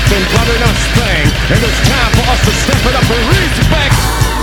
nothing but an us thing, and it's time for us to step it up and respect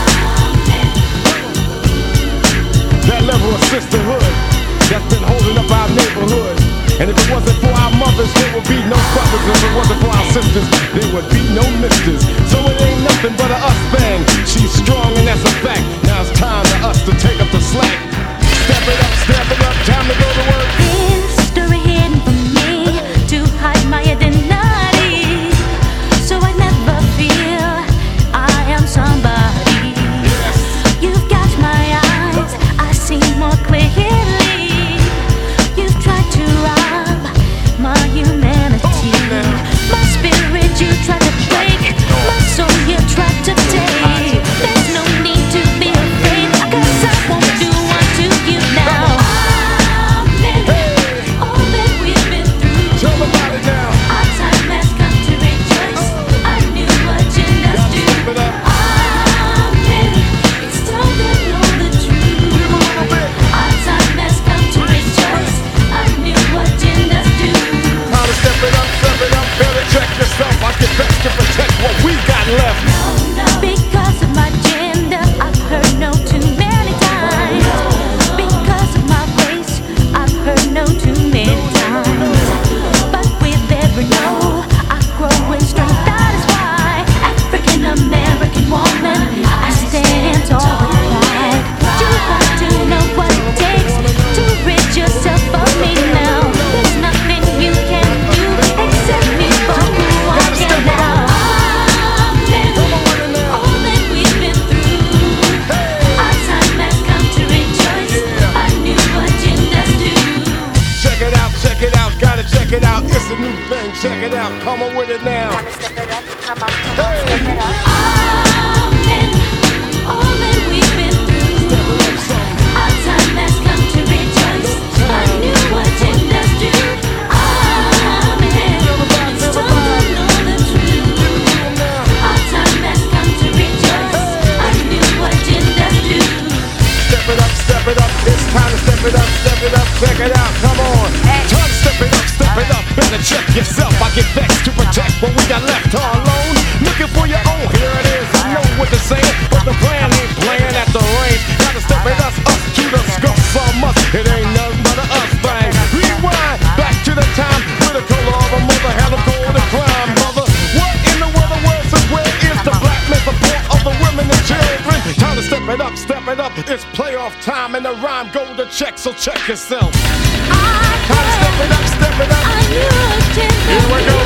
that level of sisterhood that's been holding up our neighborhood. And if it wasn't for our mothers, there would be no brothers. If it wasn't for our sisters, there would be no misters. So it ain't nothing but a us thing. She's strong and that's a fact. Now it's time for us to take up the slack. Step it up, time to go to work. History hidden from me to hide my identity, so I never feel I am somebody. You've got my eyes, I see more clearly. You've tried to rob my humanity. My spirit you tried to break, my soul you tried to take. There's no need to be afraid, 'cause I won't do unto you now. All that we've been through, Tell them about it now. our time has come to rejoice. I knew what you must do. Step it up. Amen. It's time to know the truth. Our time has come to rejoice. I knew what you must do. How to step it up, better check yourself. I get best to protect what we got left. Because of my gender, I've heard no too many times. Because of my race, I've heard no too many times. But with every no, I grow in strength. That is why, African American woman, I stand tall with pride. You have to know what it takes to rid yourself of me now. There's nothing you can do except me for who I am now. All that we've been through, our time has come to rejoice. I knew what you must do. Check it out, gotta check it out. It's a new thing, check it out. Come on with it now. Amen. All that we've been through, our time has come to rejoice. I knew what you must do. Amen. It's time to know the truth. Our time has come to rejoice. I knew what you must do. Step it up, it's time to step it up, check it out, come on. Time to step it up, better check yourself. I get vexed to protect what we got left all alone. Looking for your own, here it is, I know what to say, but the plan ain't playing at the range. Gotta step it up to the skull, some must. It ain't nothing but a us thing. Rewind, back to the time with the color of a mother had them go to crime, mother. What in the world says where is the black man support of the women and children? Time to step it up, it's playoff time and the rhyme go to check, so check yourself. Time to step it up. I knew what you must do. Here we go.